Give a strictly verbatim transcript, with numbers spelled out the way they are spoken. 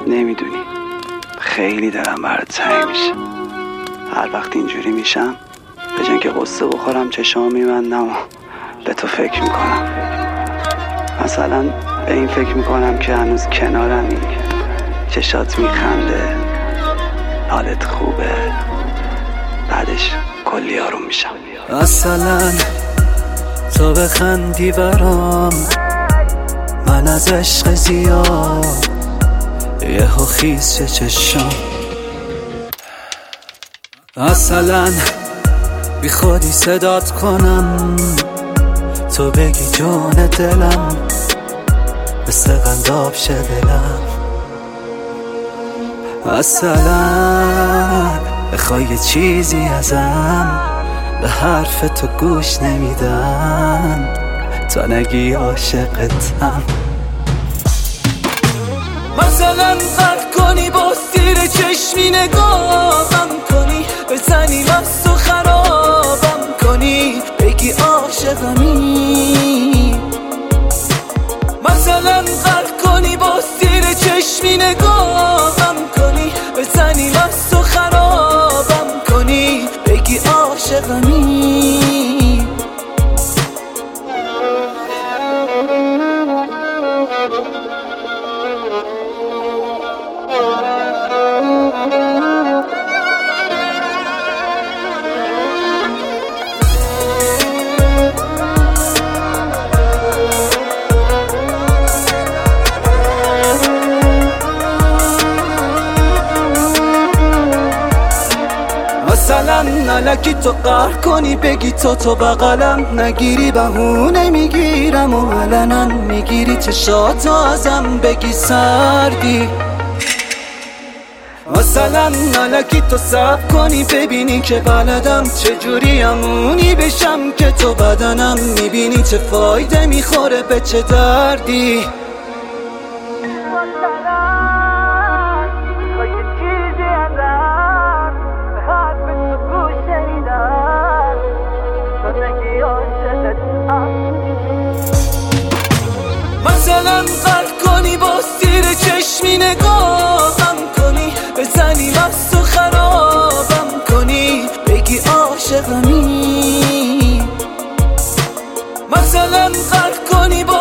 نمیدونی خیلی دلم برات تنگ میشه. هر وقت اینجوری میشم به جای اینکه قصه بخورم چشام میبندم و به تو فکر میکنم. مثلا به این فکر میکنم که هنوز کنارمی، چشات میخنده، حالت خوبه، بعدش کلی آروم میشم. مثلا تو بخندی برام، من از عشق زیاد یهو خیس چشم. مثلا بی خودی صدات کنم، تو بگی جون دلم، مثل قنداب شه دلم. مثلا بخوای یه چیزی ازم، به حرف تو گوش نمیدم تا نگی عاشقتم. مثلا قد کنی با سیر چشمی نگاهم کنی، بزنی مست و خرابم کنی، بگی عاشقمی. مثلا قد کنی با سیر چشمی نگاهم کنی، بزنی مست و خرابم کنی، بگی عاشقمی. مثلا نلکی تو قهر کنی، بگی تو تو بغلم نگیری، بهونه میگیرم و علنا میگیری چشاتو ازم، بگی سردی. مثلا نلکی تو صبر کنی، ببینی که بلدم چجوری امونی بشم که تو بدنم، میبینی چه فایده میخوره به چه دردی. مثلا قد کنی با سیر چشمی نگاهم کنی، بزنی مست و خرابم کنی، بگی عاشقمی. مثلا قد کنی با